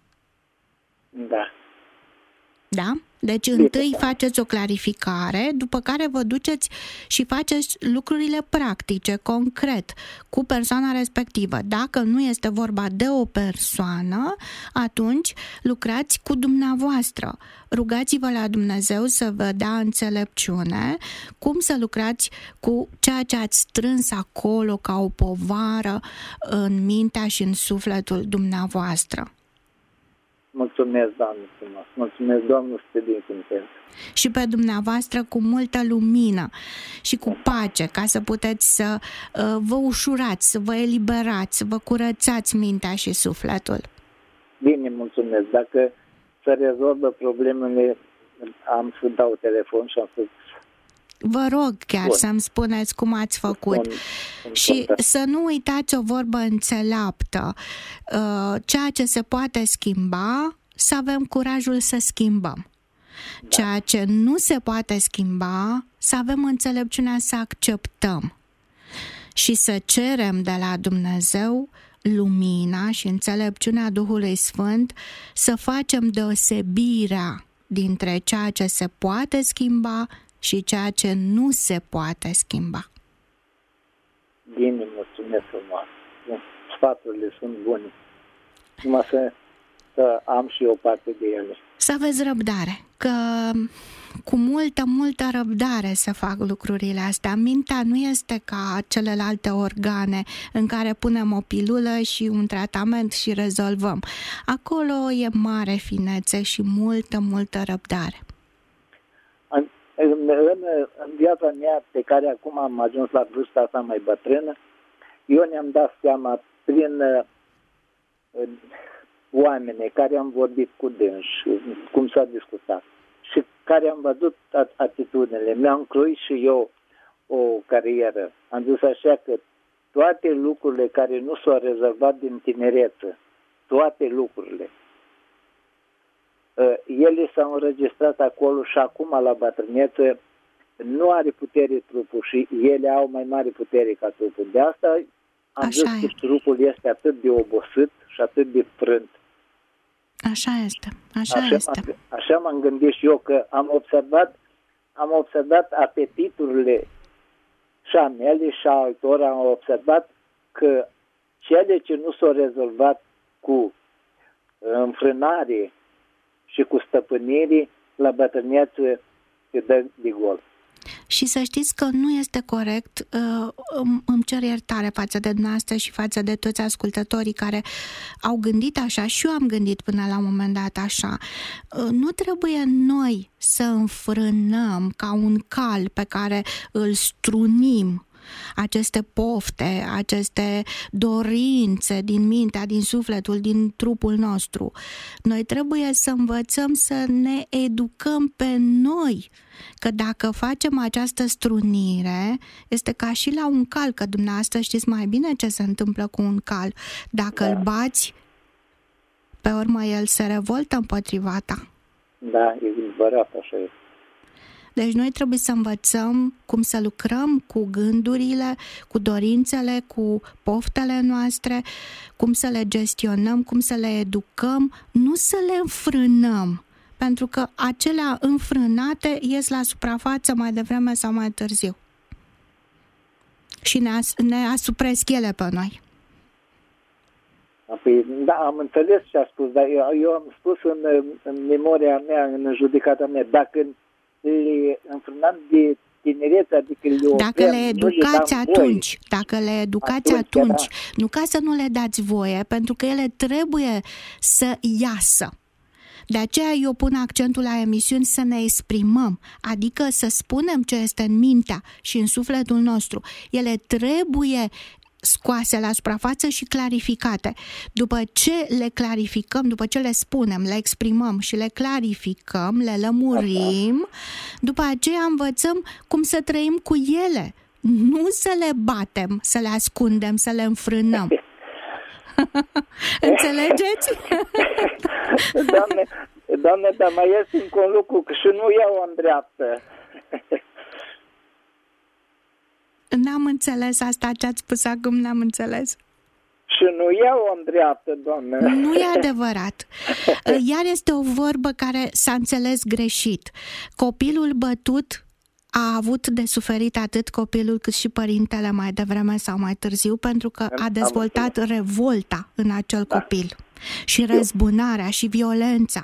Da. Da? Deci întâi faceți o clarificare, după care vă duceți și faceți lucrurile practice, concret, cu persoana respectivă. Dacă nu este vorba de o persoană, atunci lucrați cu dumneavoastră. Rugați-vă la Dumnezeu să vă dea înțelepciune cum să lucrați cu ceea ce ați strâns acolo ca o povară în mintea și în sufletul dumneavoastră. Mulțumesc, Doamne, frumos. Mulțumesc, Doamne, să te binecuvântez. Și pe dumneavoastră cu multă lumină și cu pace, ca să puteți să uh, vă ușurați, să vă eliberați, să vă curățați mintea și sufletul. Bine, mulțumesc. Dacă se rezolvă problemele, am să dau telefon și am să... Vă rog chiar Bun. să-mi spuneți cum ați făcut. Bun. Și să nu uitați o vorbă înțeleaptă. Ceea ce se poate schimba, să avem curajul să schimbăm. Da. Ceea ce nu se poate schimba, să avem înțelepciunea să acceptăm. și să cerem de la Dumnezeu lumina și înțelepciunea Duhului Sfânt să facem deosebirea dintre ceea ce se poate schimba și ceea ce nu se poate schimba. Bine, mulțumesc frumos. Sfaturile sunt bune. Numai să, să am și eu parte de ele. Să aveți răbdare, că cu multă, multă răbdare se fac lucrurile astea. Mintea nu este ca celelalte organe în care punem o pilulă și un tratament și rezolvăm. Acolo e mare finețe și multă, multă răbdare. În, în, în viața mea, pe care acum am ajuns la vârsta asta mai bătrână, eu ne-am dat seama prin uh, oameni care am vorbit cu dânsi, cum s-a discutat, și care am văzut atitudinile. Mi-am croit și eu o carieră. Am zis așa că toate lucrurile care nu s-au rezolvat din tinerețe, toate lucrurile, ele s-au înregistrat acolo și acum la bătrânețe nu are putere trupul și ele au mai mare putere ca trupul. De asta am Așa zis e. că trupul este atât de obosit și atât de frânt. Așa este, așa, Așa, este. așa m-am gândit și eu, că am observat, am observat apetiturile și a mele și a altora, am observat că cele ce nu s-au rezolvat cu înfrânare și cu stăpânire, la bătrânețe se dă de gol. Și să știți că nu este corect, îmi cer iertare față de dumneavoastră și față de toți ascultătorii care au gândit așa, și eu am gândit până la un moment dat așa. Nu trebuie noi să înfrânăm ca un cal pe care îl strunim aceste pofte, aceste dorințe din mintea, din sufletul, din trupul nostru. Noi trebuie să învățăm să ne educăm pe noi, că dacă facem această strunire, este ca și la un cal, că dumneavoastră știți mai bine ce se întâmplă cu un cal. Dacă da. îl bați, pe urmă el se revoltă împotriva ta. Da, e adevărat, așa e. Deci noi trebuie să învățăm cum să lucrăm cu gândurile, cu dorințele, cu poftele noastre, cum să le gestionăm, cum să le educăm, nu să le înfrânăm, pentru că acelea înfrânate ies la suprafață mai devreme sau mai târziu. Și ne, as- ne asupresc ele pe noi. Păi, da, am înțeles ce a spus, dar eu, eu am spus în, în memoria mea, în judecata mea, dacă le înfrânam de tinerețe, adică le opream, dacă le educați le atunci, dacă le educați atunci, atunci da. Nu ca să nu le dați voie, pentru că ele trebuie să iasă. De aceea eu pun accentul la emisiuni să ne exprimăm, adică să spunem ce este în mintea și în sufletul nostru. Ele trebuie scoase la suprafață și clarificate. După ce le clarificăm, după ce le spunem, le exprimăm și le clarificăm, le lămurim, după aceea învățăm cum să trăim cu ele, nu să le batem, să le ascundem, să le înfrânăm. Înțelegeți? Doamne, doamne, dar mai este încă un lucru, că și nu iau în dreaptă. N-am înțeles asta ce ați spus acum, n-am înțeles. Și nu iau în dreaptă, doamne. Nu e adevărat. Iar este o vorbă care s-a înțeles greșit. Copilul bătut a avut de suferit atât copilul cât și părintele mai devreme sau mai târziu, pentru că a dezvoltat revolta în acel copil și răzbunarea și violența.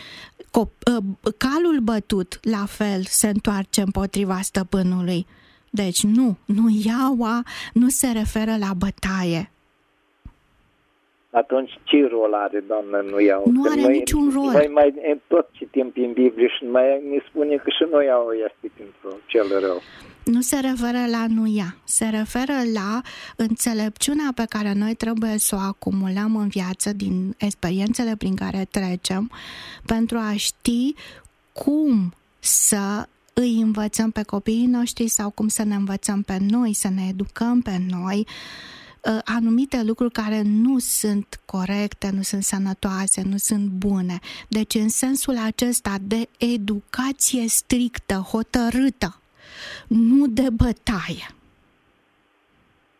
Calul bătut, la fel, se întoarce împotriva stăpânului. Deci nu, nu iaua nu se referă la bătaie. Atunci ce rol are, doamnă, nu iau? Nu are noi, niciun rol. Noi mai tot citim prin Biblie și mai ne spune că și noi iau este pentru cel rău. Nu se referă la nu ia, se referă la înțelepciunea pe care noi trebuie să o acumulăm în viață din experiențele prin care trecem, pentru a ști cum să îi învățăm pe copiii noștri sau cum să ne învățăm pe noi, să ne educăm pe noi anumite lucruri care nu sunt corecte, nu sunt sănătoase, nu sunt bune. Deci în sensul acesta de educație strictă, hotărâtă, nu de bătaie.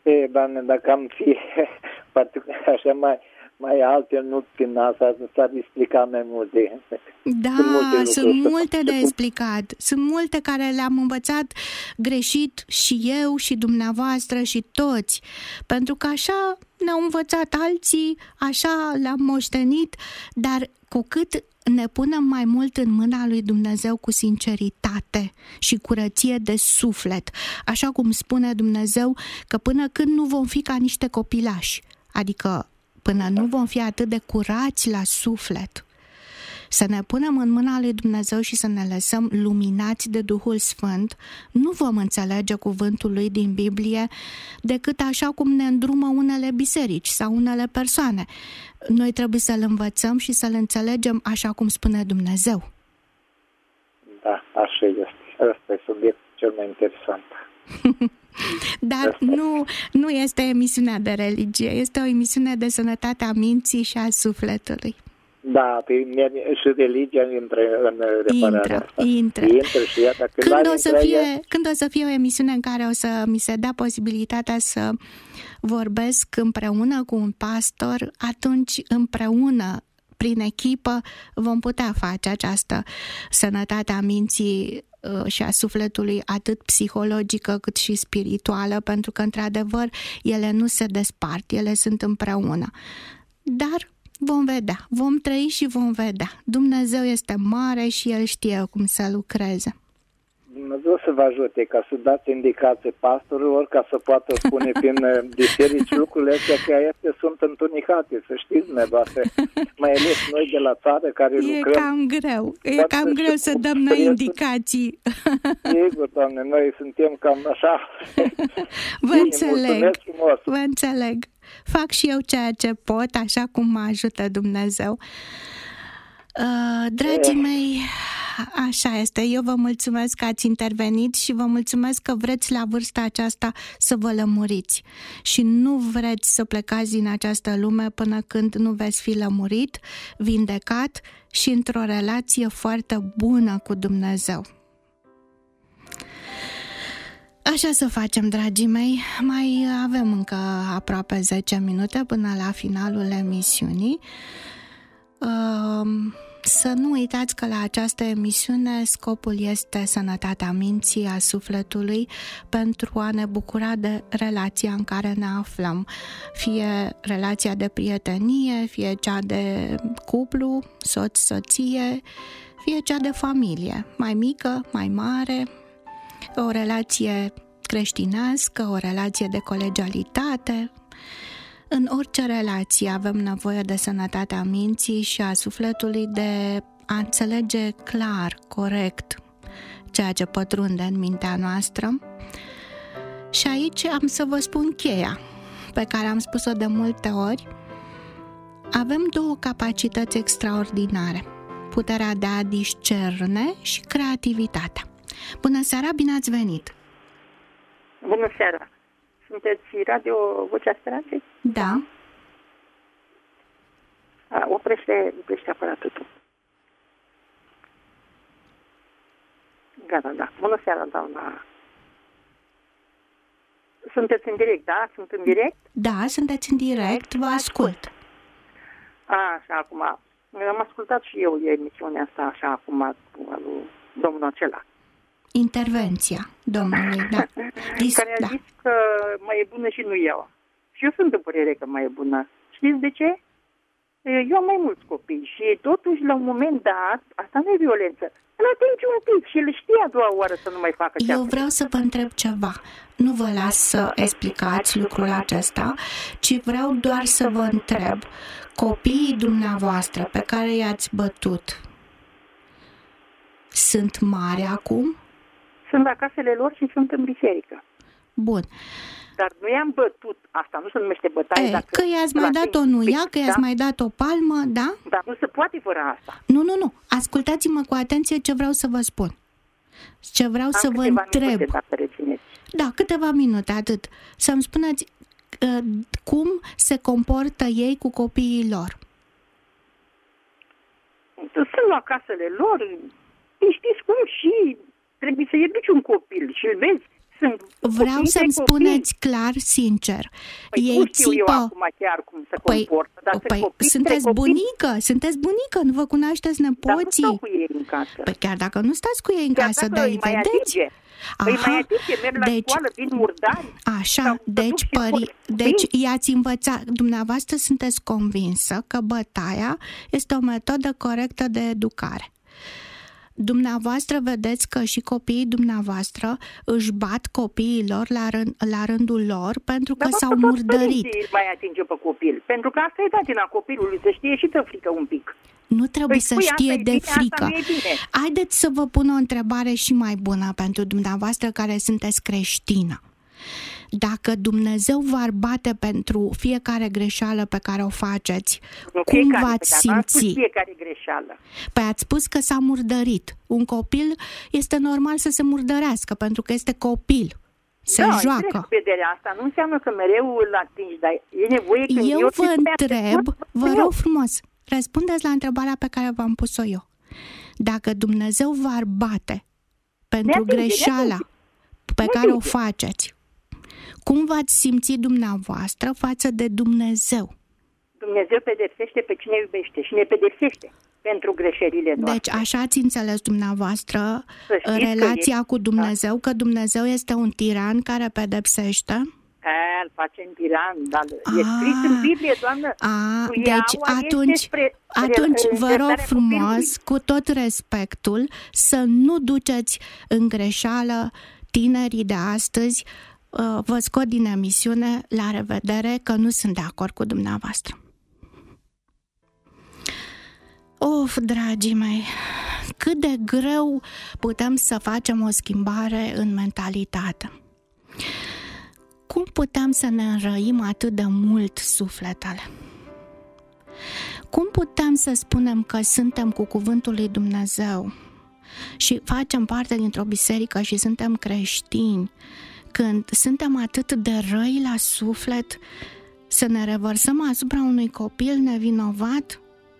E, Doamne, dacă am fi așa mai, mai alte, nu prin asta, s-ar explica mai multe. Da, sunt multe, sunt multe de explicat. Sunt multe care le-am învățat greșit și eu și dumneavoastră și toți. Pentru că așa ne-au învățat alții, așa le-am moștenit, dar cu cât ne punem mai mult în mâna lui Dumnezeu cu sinceritate și curăție de suflet, așa cum spune Dumnezeu că până când nu vom fi ca niște copilași, adică până nu vom fi atât de curați la suflet, să ne punem în mâna lui Dumnezeu și să ne lăsăm luminați de Duhul Sfânt, nu vom înțelege cuvântul lui din Biblie decât așa cum ne îndrumă unele biserici sau unele persoane. Noi trebuie să-l învățăm și să-l înțelegem așa cum spune Dumnezeu. Da, așa este. Ăsta e subiectul cel mai interesant. Dar nu, nu este emisiunea de religie, este o emisiune de sănătate a minții și a sufletului. Da, pe și religia intră în repararea asta. Intră, intră și ea, dacă când, o să fie, ea... când o să fie o emisiune în care o să mi se dea posibilitatea să vorbesc împreună cu un pastor, atunci împreună, prin echipă, vom putea face această sănătate a minții și a sufletului, atât psihologică cât și spirituală, pentru că, într-adevăr, ele nu se despart, ele sunt împreună. Dar vom vedea, vom trăi și vom vedea. Dumnezeu este mare și El știe cum să lucreze. Dumnezeu să vă ajute ca să dați indicații pastorilor, ca să poată spune prin biserici lucrurile astea, că este sunt întunecate, să știți, dumneavoastră, mai ales noi de la țară care e lucrăm. E cam greu, e cam greu să dăm noi indicații. Sigur, Doamne, noi suntem cam așa. Vă înțeleg, vă înțeleg. Fac și eu ceea ce pot, așa cum mă ajută Dumnezeu. Uh, dragii mei, așa este. Eu vă mulțumesc că ați intervenit și vă mulțumesc că vreți la vârsta aceasta să vă lămuriți și nu vreți să plecați din această lume până când nu veți fi lămurit, vindecat și într-o relație foarte bună cu Dumnezeu. Așa să facem, dragii mei. Mai avem încă aproape zece minute până la finalul emisiunii. Să nu uitați că la această emisiune scopul este sănătatea minții, a sufletului, pentru a ne bucura de relația în care ne aflăm. Fie relația de prietenie, fie cea de cuplu, soț-soție, fie cea de familie, mai mică, mai mare, o relație creștinească, o relație de colegialitate. În orice relație avem nevoie de sănătatea minții și a sufletului, de a înțelege clar, corect, ceea ce pătrunde în mintea noastră. Și aici am să vă spun cheia, pe care am spus-o de multe ori. Avem două capacități extraordinare: puterea de a discerne și creativitatea. Bună seara, bine ați venit! Bună seara! Sunteți Radio Vocea Speranței? Da. A, oprește, oprește aparatul tu. Gata, da. Bună seara, doamna. Sunteți în direct, da? Sunt în direct? Da, sunteți în direct, vă ascult. A, așa, acum. Am ascultat și eu emisiunea asta, așa, acum, lui domnul acela. Intervenția domnului, da. Dis, care a da. zis că mai e bună și nu eu. Și eu sunt de părere că mai e bună. Știți de ce? Eu am mai mulți copii și totuși la un moment dat, asta nu e violență, îl atingi un pic și îl știe a doua oară să nu mai facă ce. Eu vreau să vă întreb ceva. Nu vă las să explicați lucrul acesta, ci vreau doar să vă întreb. Copiii dumneavoastră pe care i-ați bătut sunt mari acum? Sunt la casele lor și sunt în biserică. Bun. Dar nu i-am bătut. Asta nu se numește bătaie. E, dacă că i-ați mai dat o nuia, că i-ați da? mai dat o palmă, da? Dar nu se poate fără asta. Nu, nu, nu. Ascultați-mă cu atenție ce vreau să vă spun. Ce vreau Am să vă întreb. Minute, dacă rețineți. Da, câteva minute, atât. Să-mi spuneți uh, cum se comportă ei cu copiii lor. Sunt la casele lor. Știți cum și trebuie să educi un copil și îl vezi sunt Vreau să-mi spuneți clar, sincer. Păi Ei nu știu eu țipă... acum chiar cum se Păi, comportă, dar păi copii, sunteți copii, bunică, sunteți bunică, nu vă cunoașteți nepoții. Dar nu stau cu ei în casă. Păi chiar dacă nu stați cu ei în Chiar casă, dacă dar îi îi mai vedeți. atinge. Păi mai atinge, merg la deci, școală, vin murdari. Așa, sau deci, pări, deci i-ați învățat, dumneavoastră sunteți convinsă că bătaia este o metodă corectă de educare. Dumneavoastră vedeți că și copiii dumneavoastră își bat copiilor la, rând, la rândul lor pentru că Dar s-au murdărit. mai atinge pe copil, pentru că asta e datina copilului, să știe și de frică un pic. Nu trebuie Păi să spui, știe asta e de bine, frică. asta nu e bine. Haideți să vă pun o întrebare și mai bună pentru dumneavoastră care sunteți creștină. Dacă Dumnezeu v-ar bate pentru fiecare greșeală pe care o faceți, Nu, cum fiecare, v-ați dar n-am spus simți? fiecare greșeală. Păi ați spus că s-a murdărit. Un copil este normal să se murdărească pentru că este copil. Se da, joacă. Vederea asta nu înseamnă că mereu îl atingi, dar e nevoie când Eu eu vă te întreb, spun, vă eu. rog frumos, răspundeți la întrebarea pe care v-am pus-o eu. Dacă Dumnezeu v-ar bate pentru Ne-atinge, greșeala ne-atinge. pe Ne-atinge. care o faceți, cum v-ați simți dumneavoastră față de Dumnezeu? Dumnezeu pedepsește pe cine iubește și ne pedepsește pentru greșelile noastre. Deci așa ați înțeles dumneavoastră Să știți că relația e- cu Dumnezeu, că Dumnezeu este un tiran care pedepsește? A, îl face în tiran, dar e A, scris în Biblie, Doamnă. A, Cu deci Iaua este atunci, spre atunci vă rog iertarea frumos, copilului. cu tot respectul, să nu duceți în greșeală tinerii de astăzi. Uh, Vă scot din emisiune, la revedere, că nu sunt de acord cu dumneavoastră. Of, dragii mei, cât de greu putem să facem o schimbare în mentalitate. Cum putem să ne înrăim atât de mult sufletele? Cum putem să spunem că suntem cu cuvântul lui Dumnezeu și facem parte dintr-o biserică și suntem creștini, când suntem atât de răi la suflet, să ne revărsăm asupra unui copil nevinovat?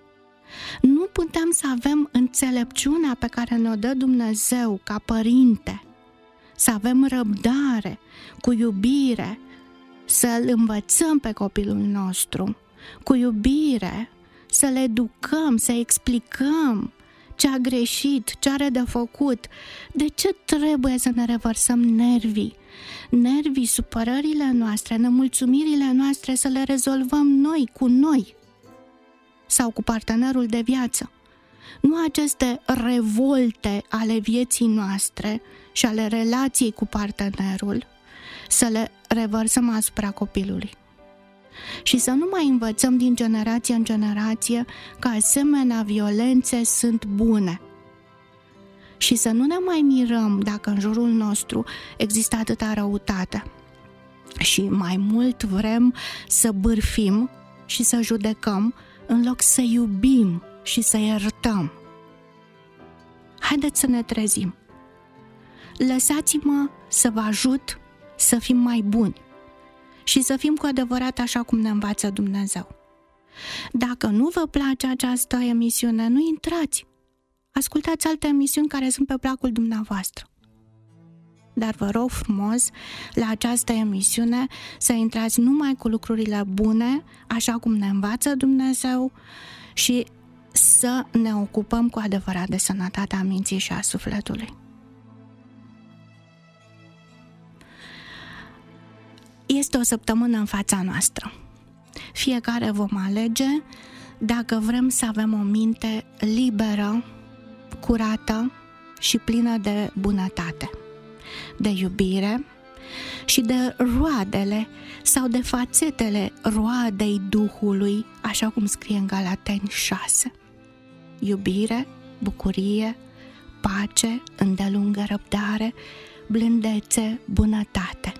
Nu putem să avem înțelepciunea pe care ne-o dă Dumnezeu ca părinte, să avem răbdare, cu iubire, să-l învățăm pe copilul nostru, cu iubire, să-l educăm, să explicăm ce a greșit, ce are de făcut. De ce trebuie să ne revărsăm nervii? Nervii, supărările noastre, nemulțumirile noastre, să le rezolvăm noi, cu noi sau cu partenerul de viață. Nu aceste revolte ale vieții noastre și ale relației cu partenerul să le revărsăm asupra copilului. Și să nu mai învățăm din generație în generație că asemenea violențe sunt bune. Și să nu ne mai mirăm dacă în jurul nostru există atâta răutate. Și mai mult vrem să bârfim și să judecăm în loc să iubim și să iertăm. Haideți să ne trezim. Lăsați-mă să vă ajut să fim mai buni și să fim cu adevărat așa cum ne învață Dumnezeu. Dacă nu vă place această emisiune, nu intrați. Ascultați alte emisiuni care sunt pe placul dumneavoastră. Dar vă rog frumos, la această emisiune să intrați numai cu lucrurile bune, așa cum ne învață Dumnezeu, și să ne ocupăm cu adevărat de sănătatea minții și a sufletului. Este o săptămână în fața noastră. Fiecare vom alege dacă vrem să avem o minte liberă, curată și plină de bunătate, de iubire și de roadele sau de fațetele roadei Duhului, așa cum scrie în Galateni șase. Iubire, bucurie, pace, îndelungă răbdare, blândețe, bunătate.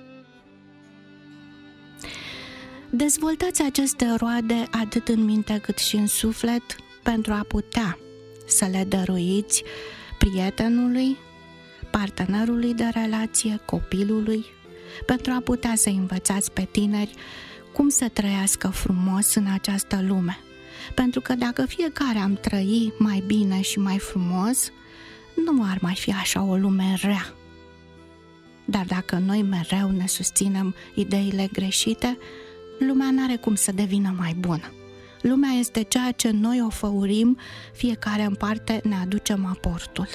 Dezvoltați aceste roade atât în minte cât și în suflet pentru a putea să le dăruiți prietenului, partenerului de relație, copilului, pentru a putea să învățați pe tineri cum să trăiască frumos în această lume. Pentru că dacă fiecare am trăi mai bine și mai frumos, nu ar mai fi așa o lume rea. Dar dacă noi mereu ne susținem ideile greșite, lumea n-are cum să devină mai bună. Lumea este ceea ce noi o făurim, fiecare în parte ne aducem aportul.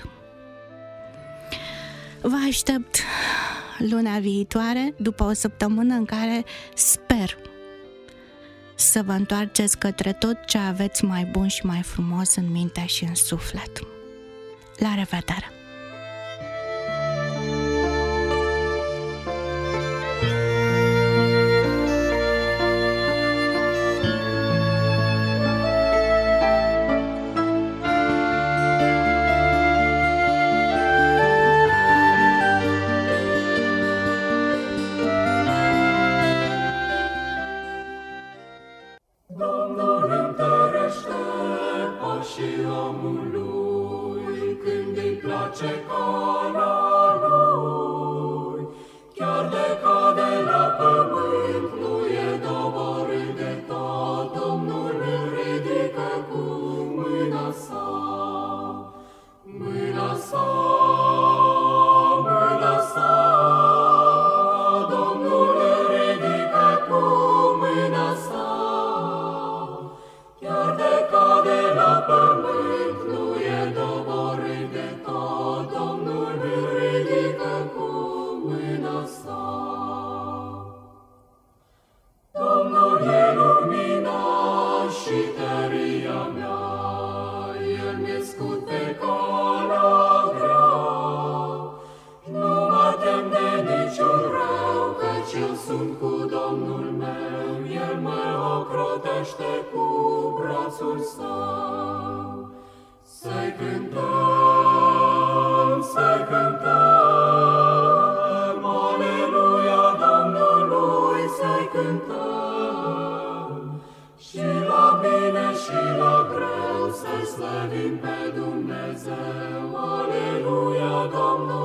Vă aștept luna viitoare, după o săptămână în care sper să vă întoarceți către tot ce aveți mai bun și mai frumos în minte și în suflet. La revedere! Să slăvim pe Dumnezeu, aleluia, Domnul.